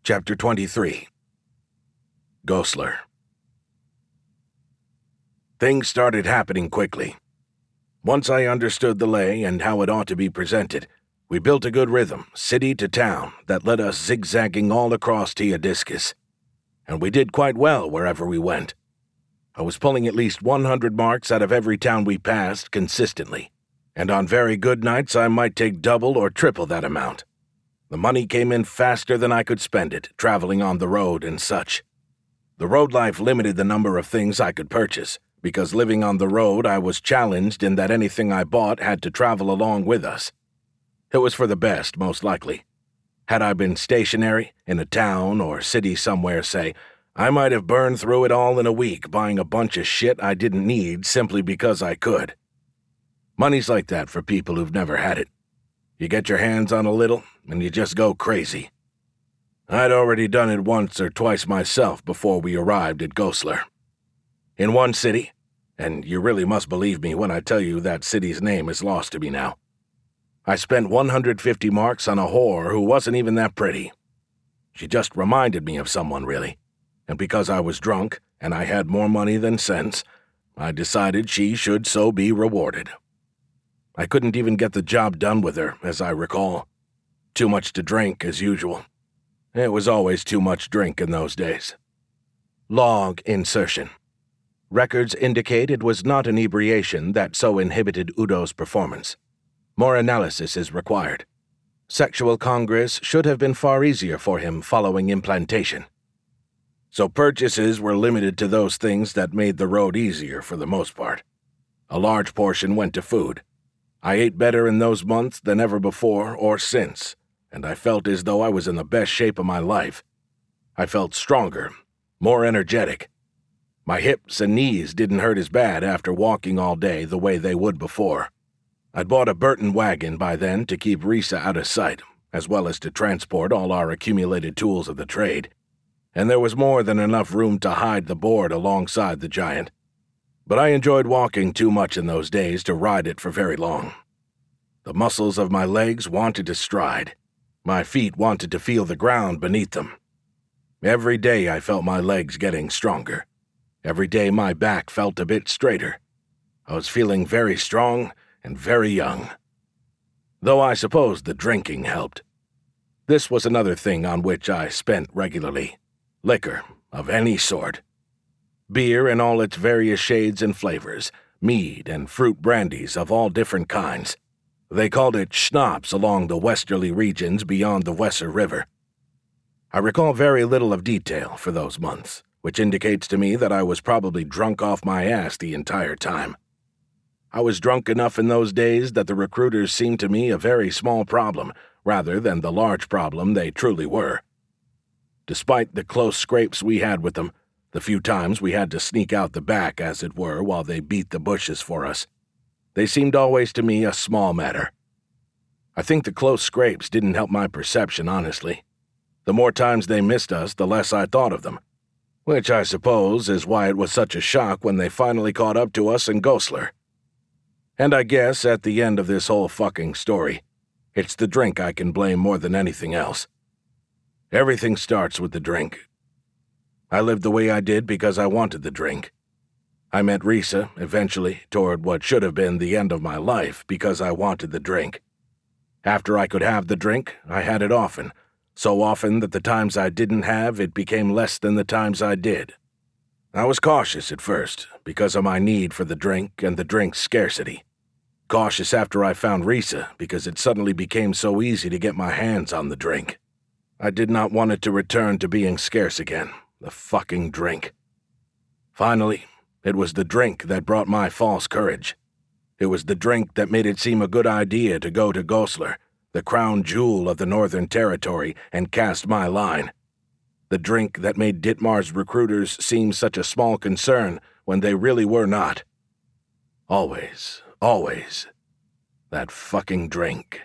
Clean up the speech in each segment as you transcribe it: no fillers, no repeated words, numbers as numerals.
Chapter 23. Goslar. Things started happening quickly. Once I understood the lay and how it ought to be presented, we built a good rhythm, city to town, that led us zigzagging all across Teodiscus. And we did quite well wherever we went. I was pulling at least 100 marks out of every town we passed consistently, and on very good nights I might take double or triple that amount. The money came in faster than I could spend it, traveling on the road and such. The road life limited the number of things I could purchase, because living on the road I was challenged in that anything I bought had to travel along with us. It was for the best, most likely. Had I been stationary, in a town or city somewhere, say, I might have burned through it all in a week buying a bunch of shit I didn't need simply because I could. Money's like that for people who've never had it. You get your hands on a little, and you just go crazy. I'd already done it once or twice myself before we arrived at Goslar. In one city, and you really must believe me when I tell you that city's name is lost to me now, I spent 150 marks on a whore who wasn't even that pretty. She just reminded me of someone, really, and because I was drunk and I had more money than sense, I decided she should so be rewarded. I couldn't even get the job done with her, as I recall. Too much to drink, as usual. It was always too much drink in those days. Log insertion. Records indicate it was not inebriation that so inhibited Udo's performance. More analysis is required. Sexual congress should have been far easier for him following implantation. So purchases were limited to those things that made the road easier for the most part. A large portion went to food. I ate better in those months than ever before or since, and I felt as though I was in the best shape of my life. I felt stronger, more energetic. My hips and knees didn't hurt as bad after walking all day the way they would before. I'd bought a Burton wagon by then to keep Risa out of sight, as well as to transport all our accumulated tools of the trade, and there was more than enough room to hide the board alongside the giant. But I enjoyed walking too much in those days to ride it for very long. The muscles of my legs wanted to stride. My feet wanted to feel the ground beneath them. Every day I felt my legs getting stronger. Every day my back felt a bit straighter. I was feeling very strong and very young. Though I suppose the drinking helped. This was another thing on which I spent regularly. Liquor, of any sort. Beer in all its various shades and flavors, mead and fruit brandies of all different kinds. They called it schnapps along the westerly regions beyond the Weser River. I recall very little of detail for those months, which indicates to me that I was probably drunk off my ass the entire time. I was drunk enough in those days that the recruiters seemed to me a very small problem, rather than the large problem they truly were. Despite the close scrapes we had with them, the few times we had to sneak out the back, as it were, while they beat the bushes for us, they seemed always to me a small matter. I think the close scrapes didn't help my perception, honestly. The more times they missed us, the less I thought of them, which I suppose is why it was such a shock when they finally caught up to us in Goslar. And I guess at the end of this whole fucking story, it's the drink I can blame more than anything else. Everything starts with the drink. I lived the way I did because I wanted the drink. I met Risa, eventually, toward what should have been the end of my life because I wanted the drink. After I could have the drink, I had it often, so often that the times I didn't have it became less than the times I did. I was cautious at first, because of my need for the drink and the drink's scarcity. Cautious after I found Risa, because it suddenly became so easy to get my hands on the drink. I did not want it to return to being scarce again. The fucking drink. Finally, it was the drink that brought my false courage. It was the drink that made it seem a good idea to go to Goslar, the crown jewel of the Northern Territory, and cast my line. The drink that made Ditmar's recruiters seem such a small concern when they really were not. Always, that fucking drink.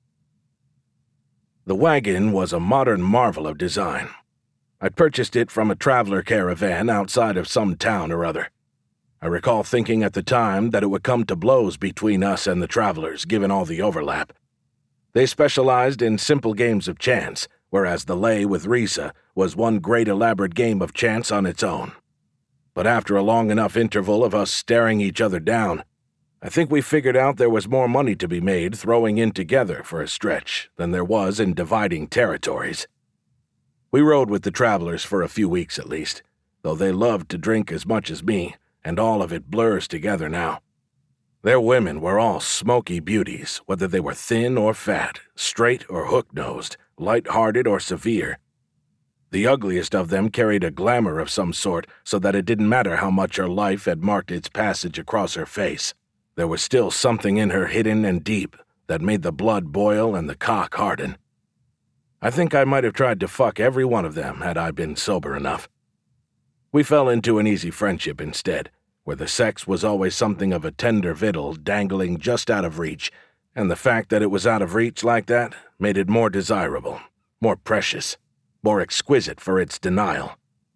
The wagon was a modern marvel of design. I purchased it from a traveler caravan outside of some town or other. I recall thinking at the time that it would come to blows between us and the travelers, given all the overlap. They specialized in simple games of chance, whereas the lay with Risa was one great elaborate game of chance on its own. But after a long enough interval of us staring each other down, I think we figured out there was more money to be made throwing in together for a stretch than there was in dividing territories. We rode with the travelers for a few weeks at least, though they loved to drink as much as me, and all of it blurs together now. Their women were all smoky beauties, whether they were thin or fat, straight or hook-nosed, light-hearted or severe. The ugliest of them carried a glamour of some sort, so that it didn't matter how much her life had marked its passage across her face. There was still something in her hidden and deep that made the blood boil and the cock harden. I think I might have tried to fuck every one of them had I been sober enough. We fell into an easy friendship instead, where the sex was always something of a tender victual dangling just out of reach, and the fact that it was out of reach like that made it more desirable, more precious, more exquisite for its denial.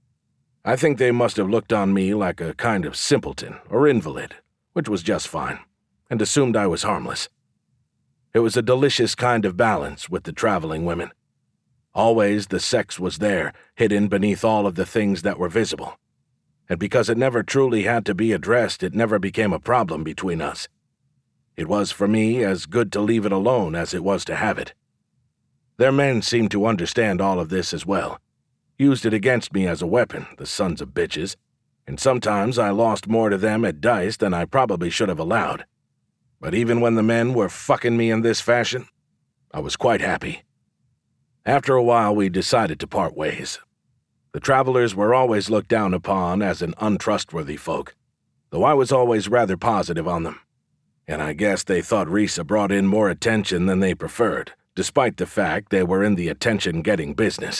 I think they must have looked on me like a kind of simpleton or invalid, which was just fine, and assumed I was harmless. It was a delicious kind of balance with the traveling women. Always the sex was there, hidden beneath all of the things that were visible. And because it never truly had to be addressed, it never became a problem between us. It was for me as good to leave it alone as it was to have it. Their men seemed to understand all of this as well, used it against me as a weapon, the sons of bitches, and sometimes I lost more to them at dice than I probably should have allowed. But even when the men were fucking me in this fashion, I was quite happy. After a while, we decided to part ways. The travelers were always looked down upon as an untrustworthy folk, though I was always rather positive on them. And I guess they thought Risa brought in more attention than they preferred, despite the fact they were in the attention-getting business.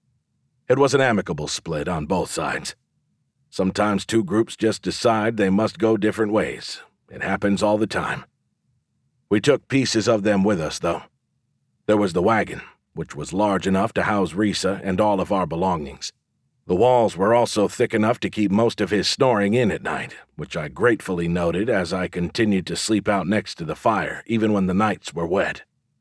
It was an amicable split on both sides. Sometimes two groups just decide they must go different ways. It happens all the time. We took pieces of them with us, though. There was the wagon, which was large enough to house Risa and all of our belongings. The walls were also thick enough to keep most of his snoring in at night, which I gratefully noted as I continued to sleep out next to the fire, even when the nights were wet.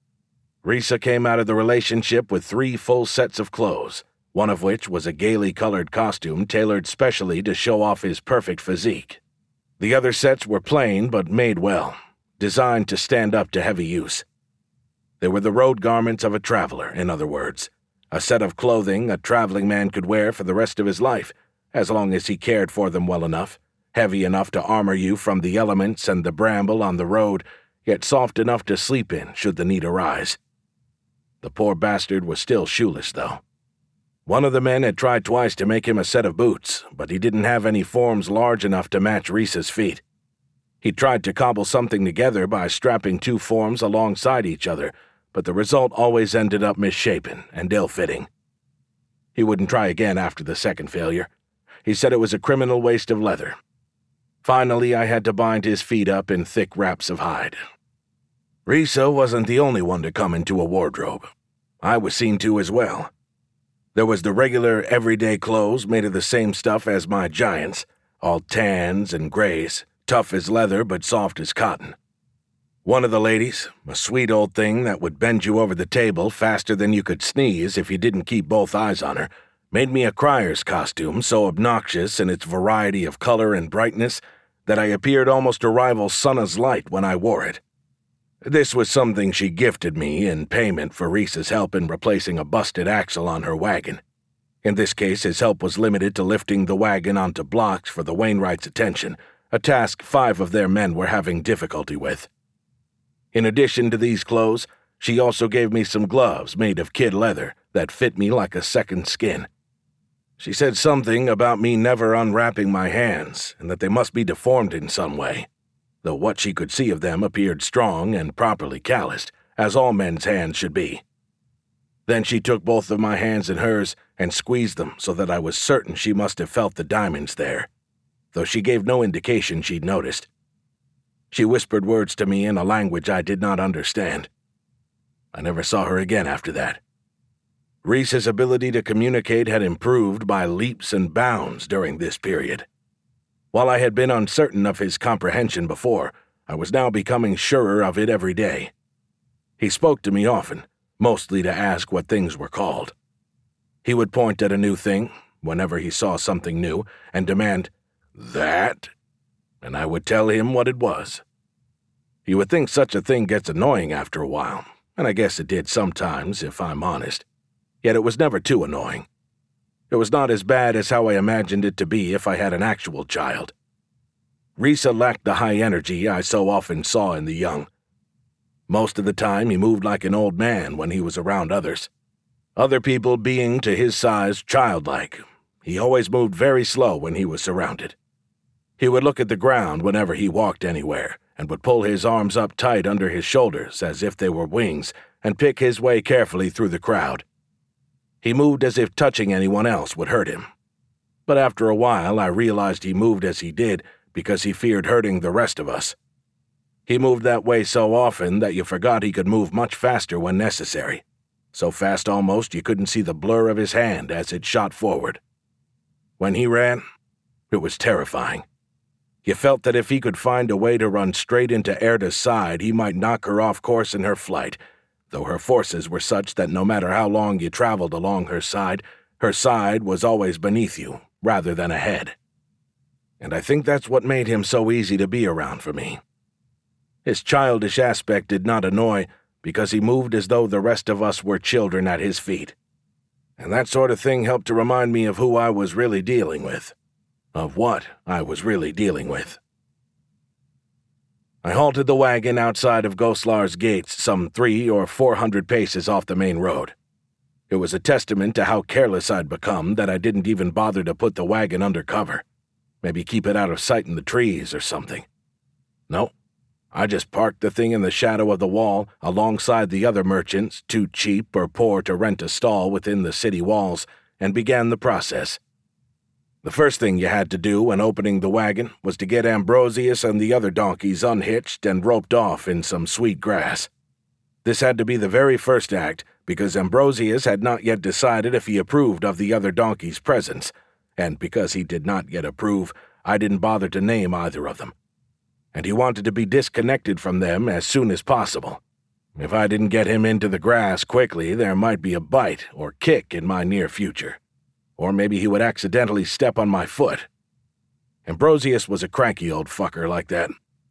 Risa came out of the relationship with 3 full sets of clothes, one of which was a gaily colored costume tailored specially to show off his perfect physique. The other sets were plain but made well, designed to stand up to heavy use. They were the road garments of a traveler, in other words, a set of clothing a traveling man could wear for the rest of his life, as long as he cared for them well enough, heavy enough to armor you from the elements and the bramble on the road, yet soft enough to sleep in should the need arise. The poor bastard was still shoeless, though. One of the men had tried twice to make him a set of boots, but he didn't have any forms large enough to match Risa's feet. He tried to cobble something together by strapping 2 forms alongside each other, but the result always ended up misshapen and ill-fitting. He wouldn't try again after the second failure. He said it was a criminal waste of leather. Finally, I had to bind his feet up in thick wraps of hide. Risa wasn't the only one to come into a wardrobe. I was seen to as well. There was the regular, everyday clothes made of the same stuff as my giants, all tans and grays, tough as leather but soft as cotton. One of the ladies, a sweet old thing that would bend you over the table faster than you could sneeze if you didn't keep both eyes on her, made me a crier's costume so obnoxious in its variety of color and brightness that I appeared almost to rival Sunna's light when I wore it. This was something she gifted me in payment for Risa's help in replacing a busted axle on her wagon. In this case, his help was limited to lifting the wagon onto blocks for the Wainwrights' attention, a task 5 of their men were having difficulty with. In addition to these clothes, she also gave me some gloves made of kid leather that fit me like a second skin. She said something about me never unwrapping my hands and that they must be deformed in some way, though what she could see of them appeared strong and properly calloused, as all men's hands should be. Then she took both of my hands in hers and squeezed them so that I was certain she must have felt the diamonds there, though she gave no indication she'd noticed. She whispered words to me in a language I did not understand. I never saw her again after that. Risa's ability to communicate had improved by leaps and bounds during this period. While I had been uncertain of his comprehension before, I was now becoming surer of it every day. He spoke to me often, mostly to ask what things were called. He would point at a new thing, whenever he saw something new, and demand, "That?" And I would tell him what it was. You would think such a thing gets annoying after a while, and I guess it did sometimes, if I'm honest. Yet it was never too annoying. It was not as bad as how I imagined it to be if I had an actual child. Risa lacked the high energy I so often saw in the young. Most of the time he moved like an old man when he was around others. Other people being to his size childlike, he always moved very slow when he was surrounded. He would look at the ground whenever he walked anywhere, and would pull his arms up tight under his shoulders as if they were wings, and pick his way carefully through the crowd. He moved as if touching anyone else would hurt him. But after a while I realized he moved as he did because he feared hurting the rest of us. He moved that way so often that you forgot he could move much faster when necessary. So fast almost you couldn't see the blur of his hand as it shot forward. When he ran, it was terrifying. You felt that if he could find a way to run straight into Erda's side, he might knock her off course in her flight, though her forces were such that no matter how long you traveled along her side was always beneath you, rather than ahead. And I think that's what made him so easy to be around for me. His childish aspect did not annoy, because he moved as though the rest of us were children at his feet. And that sort of thing helped to remind me of who I was really dealing with. Of what I was really dealing with. I halted the wagon outside of Goslar's gates some 300 or 400 paces off the main road. It was a testament to how careless I'd become that I didn't even bother to put the wagon under cover. Maybe keep it out of sight in the trees or something. No, I just parked the thing in the shadow of the wall alongside the other merchants too cheap or poor to rent a stall within the city walls, and began the process. The first thing you had to do when opening the wagon was to get Ambrosius and the other donkeys unhitched and roped off in some sweet grass. This had to be the very first act because Ambrosius had not yet decided if he approved of the other donkeys' presence, and because he did not yet approve, I didn't bother to name either of them. And he wanted to be disconnected from them as soon as possible. If I didn't get him into the grass quickly, there might be a bite or kick in my near future. Or maybe he would accidentally step on my foot. Ambrosius was a cranky old fucker like that.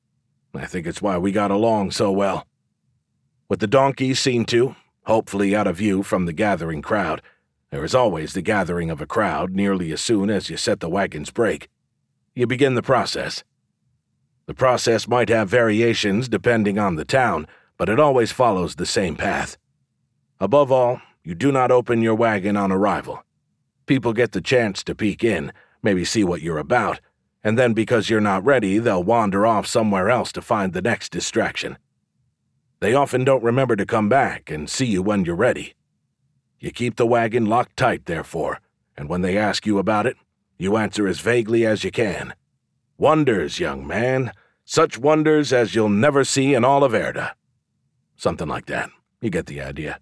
I think it's why we got along so well. With the donkeys seen to, hopefully out of view from the gathering crowd, there is always the gathering of a crowd nearly as soon as you set the wagon's brake. You begin the process. The process might have variations depending on the town, but it always follows the same path. Above all, you do not open your wagon on arrival. People get the chance to peek in, maybe see what you're about, and then because you're not ready, they'll wander off somewhere else to find the next distraction. They often don't remember to come back and see you when you're ready. You keep the wagon locked tight, therefore, and when they ask you about it, you answer as vaguely as you can. Wonders, young man, such wonders as you'll never see in all of Erda. Something like that. You get the idea.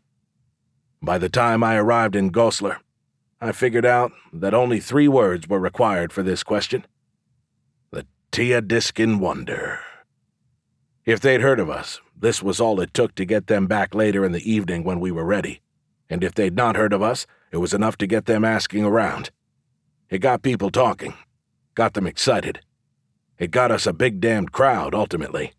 By the time I arrived in Goslar, I figured out that only 3 words were required for this question. The Teodiscan Wonder. If they'd heard of us, this was all it took to get them back later in the evening when we were ready. And if they'd not heard of us, it was enough to get them asking around. It got people talking. Got them excited. It got us a big damned crowd, ultimately.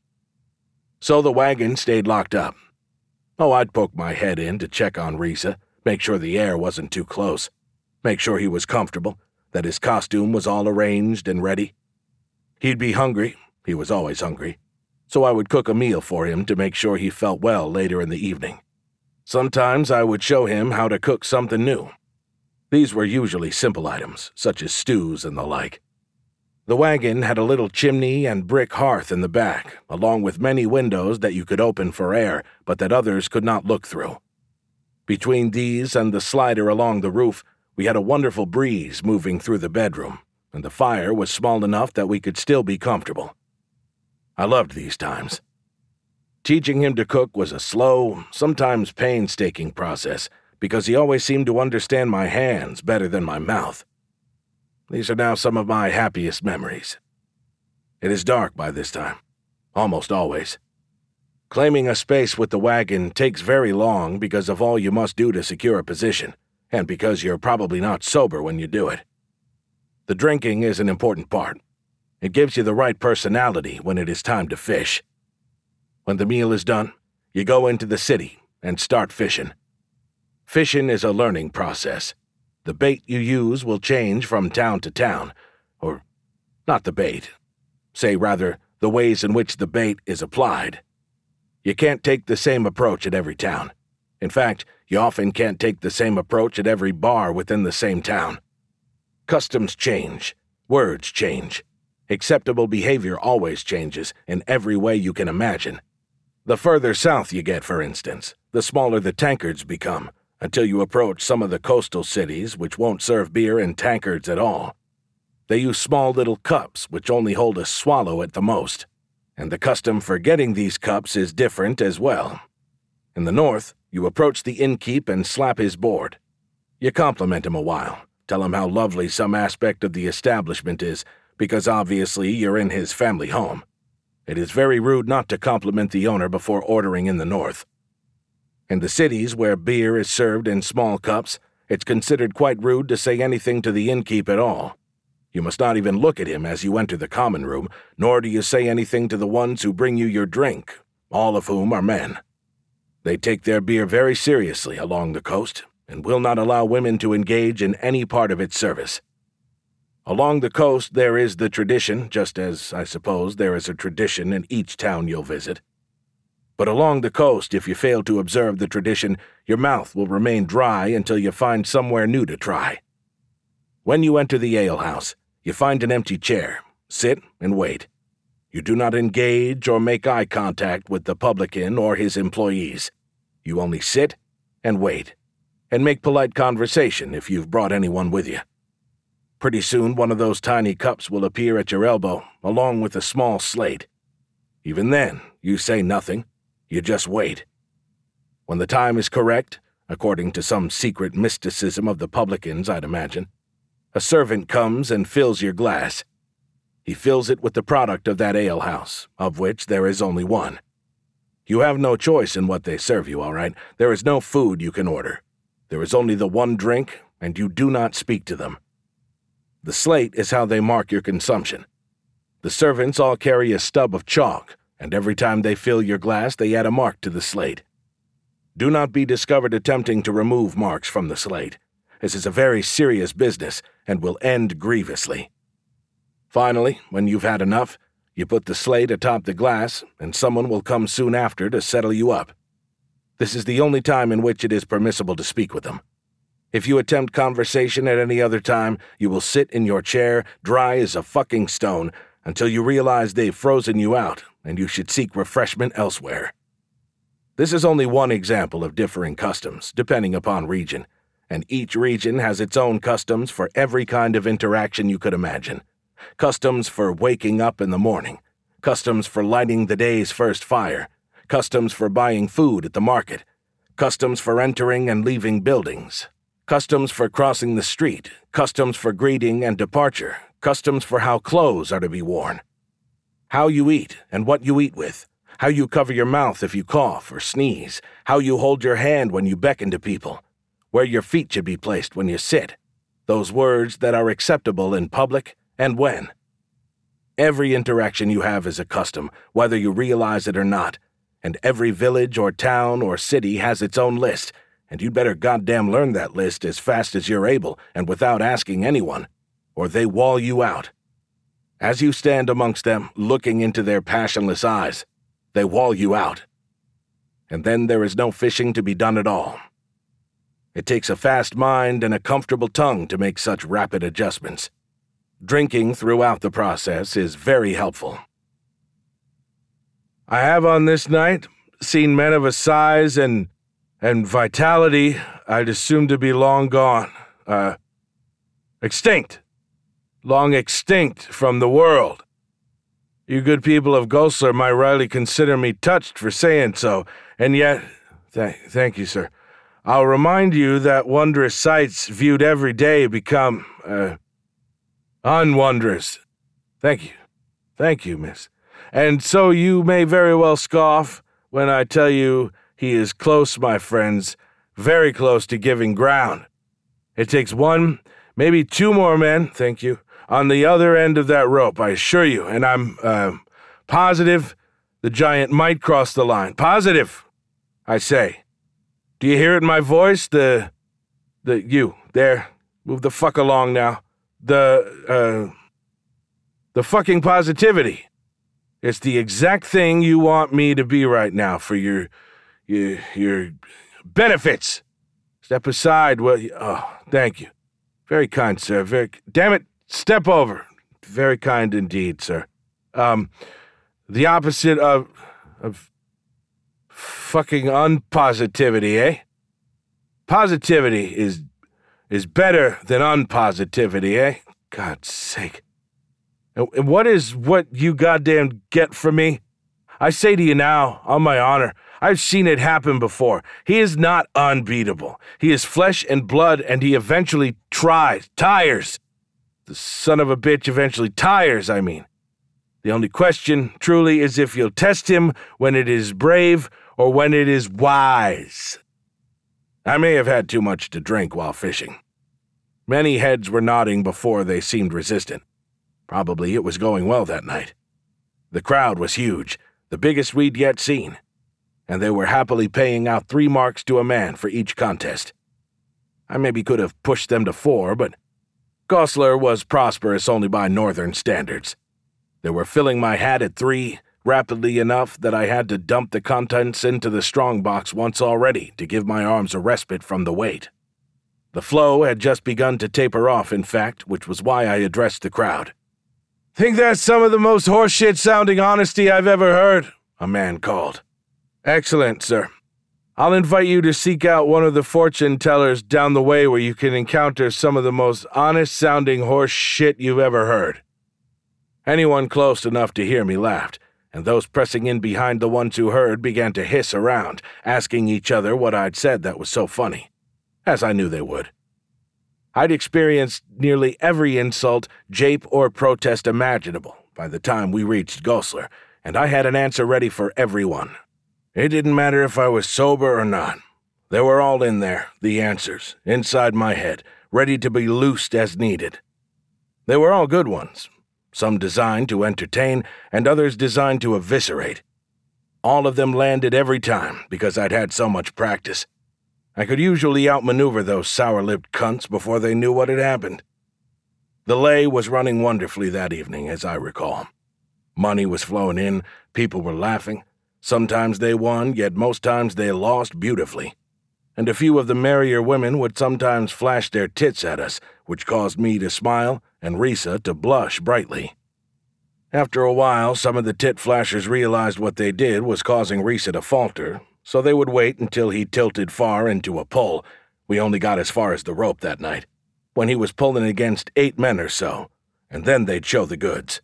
So the wagon stayed locked up. Oh, I'd poke my head in to check on Risa, make sure the air wasn't too close. Make sure he was comfortable, that his costume was all arranged and ready. He'd be hungry, he was always hungry, so I would cook a meal for him to make sure he felt well later in the evening. Sometimes I would show him how to cook something new. These were usually simple items, such as stews and the like. The wagon had a little chimney and brick hearth in the back, along with many windows that you could open for air, but that others could not look through. Between these and the slider along the roof, we had a wonderful breeze moving through the bedroom, and the fire was small enough that we could still be comfortable. I loved these times. Teaching him to cook was a slow, sometimes painstaking process, because he always seemed to understand my hands better than my mouth. These are now some of my happiest memories. It is dark by this time, almost always. Claiming a space with the wagon takes very long because of all you must do to secure a position, and because you're probably not sober when you do it. The drinking is an important part. It gives you the right personality when it is time to fish. When the meal is done, you go into the city and start fishing. Fishing is a learning process. The bait you use will change from town to town, or not the bait, say rather the ways in which the bait is applied. You can't take the same approach at every town. In fact, you often can't take the same approach at every bar within the same town. Customs change. Words change. Acceptable behavior always changes in every way you can imagine. The further south you get, for instance, the smaller the tankards become, until you approach some of the coastal cities which won't serve beer in tankards at all. They use small little cups which only hold a swallow at the most. And the custom for getting these cups is different as well. In the north, you approach the innkeep and slap his board. You compliment him a while, tell him how lovely some aspect of the establishment is, because obviously you're in his family home. It is very rude not to compliment the owner before ordering in the north. In the cities where beer is served in small cups, it's considered quite rude to say anything to the innkeep at all. You must not even look at him as you enter the common room, nor do you say anything to the ones who bring you your drink, all of whom are men. They take their beer very seriously along the coast, and will not allow women to engage in any part of its service. Along the coast there is the tradition, just as, I suppose, there is a tradition in each town you'll visit. But along the coast, if you fail to observe the tradition, your mouth will remain dry until you find somewhere new to try. When you enter the alehouse, you find an empty chair, sit, and wait. You do not engage or make eye contact with the publican or his employees. You only sit and wait, and make polite conversation if you've brought anyone with you. Pretty soon one of those tiny cups will appear at your elbow, along with a small slate. Even then, you say nothing, you just wait. When the time is correct, according to some secret mysticism of the publicans, I'd imagine, a servant comes and fills your glass. He fills it with the product of that alehouse, of which there is only one. You have no choice in what they serve you, all right? There is no food you can order. There is only the one drink, and you do not speak to them. The slate is how they mark your consumption. The servants all carry a stub of chalk, and every time they fill your glass, they add a mark to the slate. Do not be discovered attempting to remove marks from the slate. This is a very serious business and will end grievously. Finally, when you've had enough, you put the slate atop the glass, and someone will come soon after to settle you up. This is the only time in which it is permissible to speak with them. If you attempt conversation at any other time, you will sit in your chair, dry as a fucking stone, until you realize they've frozen you out, and you should seek refreshment elsewhere. This is only one example of differing customs, depending upon region, and each region has its own customs for every kind of interaction you could imagine. Customs for waking up in the morning, customs for lighting the day's first fire, customs for buying food at the market, customs for entering and leaving buildings, customs for crossing the street, customs for greeting and departure, customs for how clothes are to be worn, how you eat and what you eat with, how you cover your mouth if you cough or sneeze, how you hold your hand when you beckon to people, where your feet should be placed when you sit, those words that are acceptable in public and when. Every interaction you have is a custom, whether you realize it or not, and every village or town or city has its own list, and you'd better goddamn learn that list as fast as you're able and without asking anyone, or they wall you out. As you stand amongst them, looking into their passionless eyes, they wall you out. And then there is no fishing to be done at all. It takes a fast mind and a comfortable tongue to make such rapid adjustments. Drinking throughout the process is very helpful. I have on this night seen men of a size and vitality I'd assume to be long gone, extinct, long extinct from the world. You good people of Goslar might rightly consider me touched for saying so, and yet, thank you, sir. I'll remind you that wondrous sights viewed every day become, unwondrous. Thank you, miss. And so you may very well scoff, when I tell you he is close, my friends, very close to giving ground. It takes one, maybe two more men, thank you, on the other end of that rope, I assure you, and I'm, positive the giant might cross the line. Positive, I say. Do you hear it in my voice? You, there, move the fuck along now. The fucking positivity. It's the exact thing you want me to be right now for your benefits. Step aside, will you? Oh, thank you. Very kind, sir. Damn it, step over. Very kind indeed, sir. The opposite of fucking unpositivity, eh? Positivity is better than unpositivity, eh? God's sake. And what is what you goddamn get from me? I say to you now, on my honor, I've seen it happen before. He is not unbeatable. He is flesh and blood, and he eventually tires. The son of a bitch eventually tires, I mean. The only question, truly, is if you'll test him when it is brave or when it is wise. I may have had too much to drink while fishing. Many heads were nodding before they seemed resistant. Probably it was going well that night. The crowd was huge, the biggest we'd yet seen, and they were happily paying out 3 marks to a man for each contest. I maybe could have pushed them to 4, but Goslar was prosperous only by northern standards. They were filling my hat at 3 rapidly enough that I had to dump the contents into the strongbox once already to give my arms a respite from the weight. The flow had just begun to taper off, in fact, which was why I addressed the crowd. "Think that's some of the most horseshit-sounding honesty I've ever heard," a man called. "Excellent, sir. I'll invite you to seek out one of the fortune tellers down the way where you can encounter some of the most honest-sounding horse shit you've ever heard." Anyone close enough to hear me laughed, and those pressing in behind the ones who heard began to hiss around, asking each other what I'd said that was so funny, as I knew they would. I'd experienced nearly every insult, jape, or protest imaginable by the time we reached Goslar, and I had an answer ready for everyone. It didn't matter if I was sober or not. They were all in there, the answers, inside my head, ready to be loosed as needed. They were all good ones, some designed to entertain and others designed to eviscerate. All of them landed every time because I'd had so much practice. I could usually outmaneuver those sour-lipped cunts before they knew what had happened. The lay was running wonderfully that evening, as I recall. Money was flowing in, people were laughing. Sometimes they won, yet most times they lost beautifully. And a few of the merrier women would sometimes flash their tits at us, which caused me to smile and Risa to blush brightly. After a while, some of the tit flashers realized what they did was causing Risa to falter, so they would wait until he tilted far into a pull. We only got as far as the rope that night, when he was pulling against 8 men or so, and then they'd show the goods.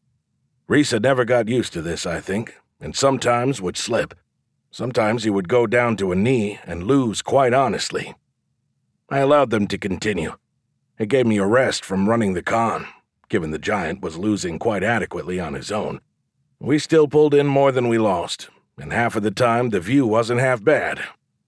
Risa never got used to this, I think, and sometimes would slip. Sometimes he would go down to a knee and lose quite honestly. I allowed them to continue. It gave me a rest from running the con, given the giant was losing quite adequately on his own. We still pulled in more than we lost, and half of the time the view wasn't half bad.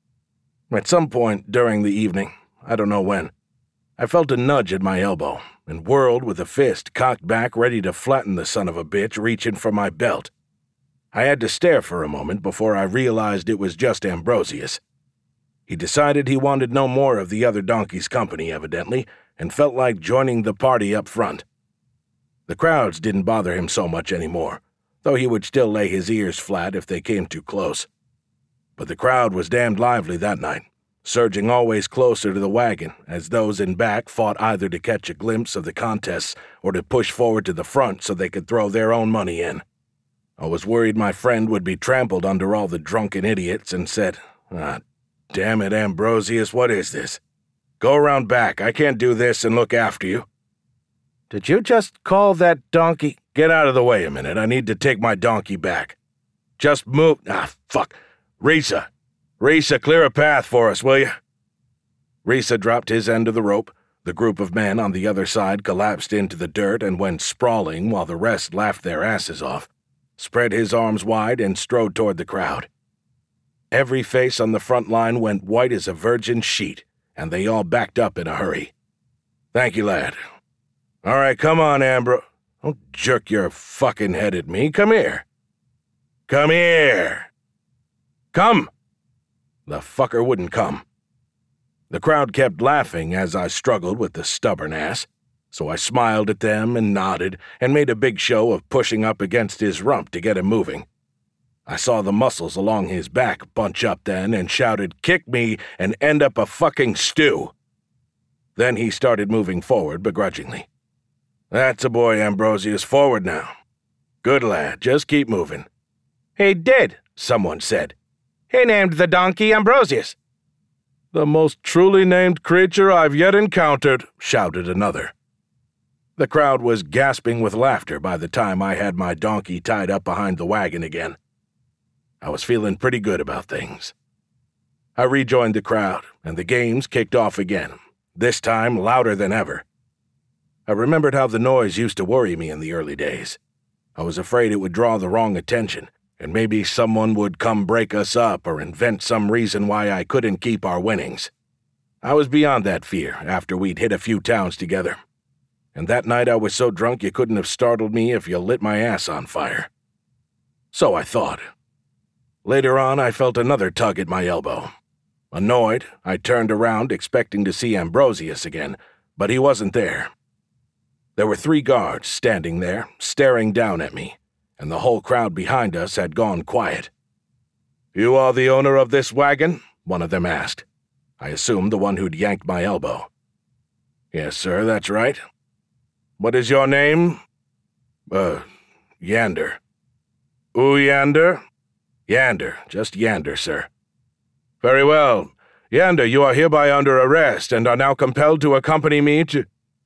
At some point during the evening, I don't know when, I felt a nudge at my elbow and whirled with a fist cocked back ready to flatten the son of a bitch reaching for my belt. I had to stare for a moment before I realized it was just Ambrosius. He decided he wanted no more of the other donkey's company, evidently, and felt like joining the party up front. The crowds didn't bother him so much anymore, though he would still lay his ears flat if they came too close. But the crowd was damned lively that night, surging always closer to the wagon as those in back fought either to catch a glimpse of the contests or to push forward to the front so they could throw their own money in. I was worried my friend would be trampled under all the drunken idiots and said, "Damn it, Ambrosius, what is this? Go around back, I can't do this and look after you." "Did you just call that donkey?" "Get out of the way a minute, I need to take my donkey back." "Just move." Fuck. Risa, clear a path for us, will you?" Risa dropped his end of the rope. The group of men on the other side collapsed into the dirt and went sprawling while the rest laughed their asses off, spread his arms wide, and strode toward the crowd. Every face on the front line went white as a virgin sheet, and they all backed up in a hurry. "Thank you, lad. All right, come on, Ambrose. Don't jerk your fucking head at me. Come here. Come here. Come!" The fucker wouldn't come. The crowd kept laughing as I struggled with the stubborn ass, so I smiled at them and nodded and made a big show of pushing up against his rump to get him moving. I saw the muscles along his back bunch up then and shouted, "Kick me and end up a fucking stew." Then he started moving forward begrudgingly. "That's a boy, Ambrosius. Forward now. Good lad, just keep moving." "He did," someone said. "He named the donkey Ambrosius." "The most truly named creature I've yet encountered," shouted another. The crowd was gasping with laughter by the time I had my donkey tied up behind the wagon again. I was feeling pretty good about things. I rejoined the crowd, and the games kicked off again, this time louder than ever. I remembered how the noise used to worry me in the early days. I was afraid it would draw the wrong attention, and maybe someone would come break us up or invent some reason why I couldn't keep our winnings. I was beyond that fear after we'd hit a few towns together. And that night I was so drunk you couldn't have startled me if you lit my ass on fire. So I thought. Later on, I felt another tug at my elbow. Annoyed, I turned around expecting to see Ambrosius again, but he wasn't there. There were 3 guards standing there, staring down at me, and the whole crowd behind us had gone quiet. "You are the owner of this wagon?" one of them asked. I assumed the one who'd yanked my elbow. "Yes, sir, that's right." "What is your name?" Yander." "Yander?" "Yander, just Yander, sir." "Very well. Yander, you are hereby under arrest and are now compelled to accompany me to...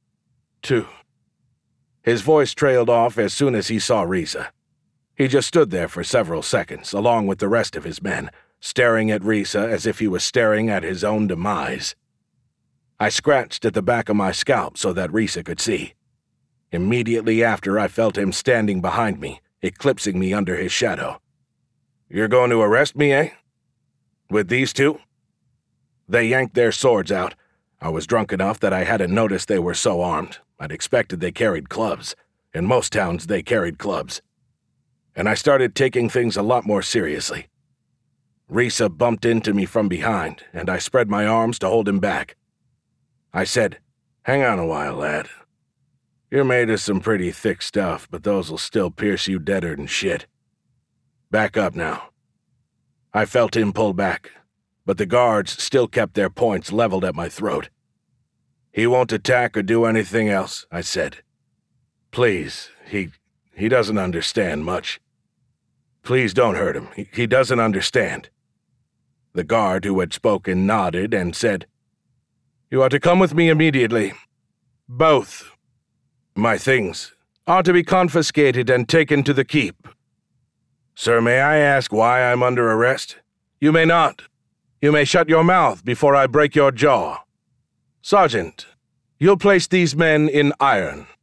His voice trailed off as soon as he saw Risa. He just stood there for several seconds, along with the rest of his men, staring at Risa as if he was staring at his own demise. I scratched at the back of my scalp so that Risa could see. Immediately after, I felt him standing behind me, eclipsing me under his shadow. "You're going to arrest me, eh? With these 2? They yanked their swords out. I was drunk enough that I hadn't noticed they were so armed. I'd expected they carried clubs. In most towns, they carried clubs. And I started taking things a lot more seriously. Risa bumped into me from behind, and I spread my arms to hold him back. I said, "Hang on a while, lad. You're made of some pretty thick stuff, but those'll still pierce you deader than shit. Back up now." I felt him pull back, but the guards still kept their points leveled at my throat. "He won't attack or do anything else," I said. "Please, he doesn't understand much. Please don't hurt him. He doesn't understand." The guard who had spoken nodded and said, "You are to come with me immediately. Both. My things are to be confiscated and taken to the keep." "Sir, may I ask why I'm under arrest?" "You may not. You may shut your mouth before I break your jaw. Sergeant, you'll place these men in iron."